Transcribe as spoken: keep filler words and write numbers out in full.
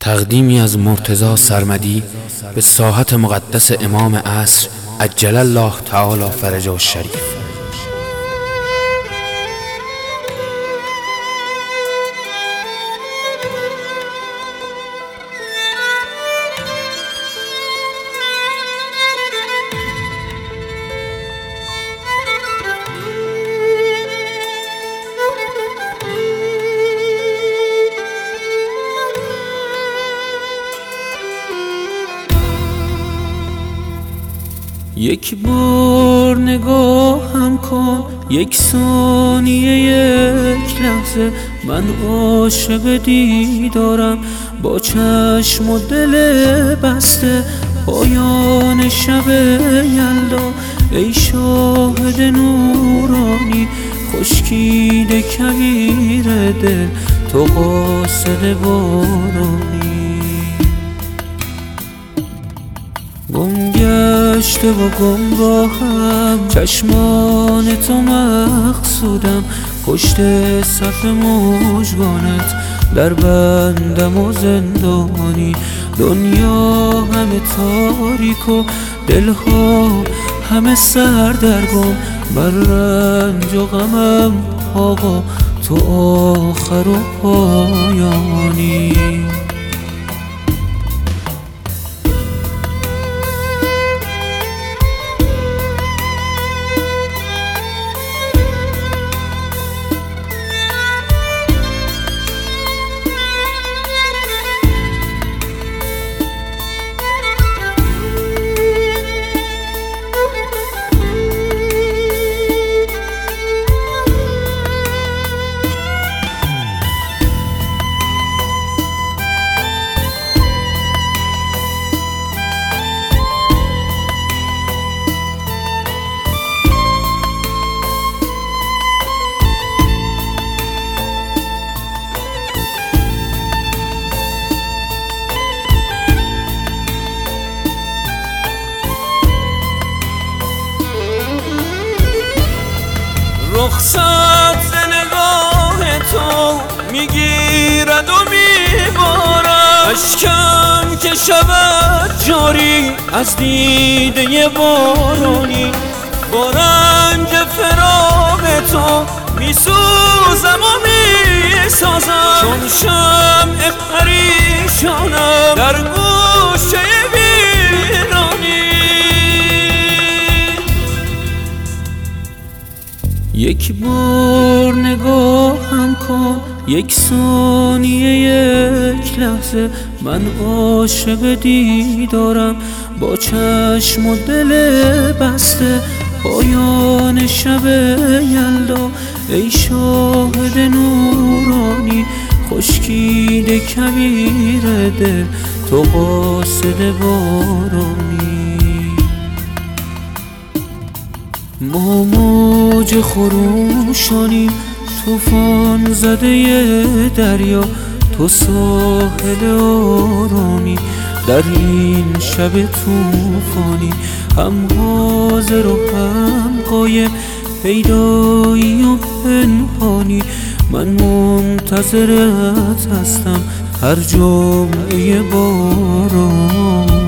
تقدیمی از مرتضی سرمدی به ساحت مقدس امام عصر عجل الله تعالی فرجه الشریف. یک بار نگاهم کن، یک ثانیه، یک لحظه، من عاشق دیدارم با چشم و دل بسته. پایان شب یلدا ای شاهد نورانی، خشکیده کویر دل تو قاصد بارانی. گم گشته و گمراهم، چشمان تو مقصودم، پشت صف مژگانت در بندم و زندانی. دنیا همه تاریک و دلها همه سردرگم، بر رنج و غمم آقا تو آخر و پایانی. رخصت ز نگاه تو میگیرد و میبارد، اشکم که شود جاری از دیده بارانی. با رنج فراق تو میسوزم و میسازم، چون شمع پریشانم در گوشه ویرانی. یک بار نگاهم کن، یک ثانیه، یک لحظه، من عاشق دیدارم با چشم و دل بسته. پایان شب یلدا ای شاهد نورانی، خشکیده کویر دل تو قاصد بارانی. ما موج خروشانیم، طوفان زده دریا، تو ساحل آرامی در این شب طوفانی. هم حاضر و هم غایب، پیدایی و پنهانی، من منتظرت هستم هر جمعه باران.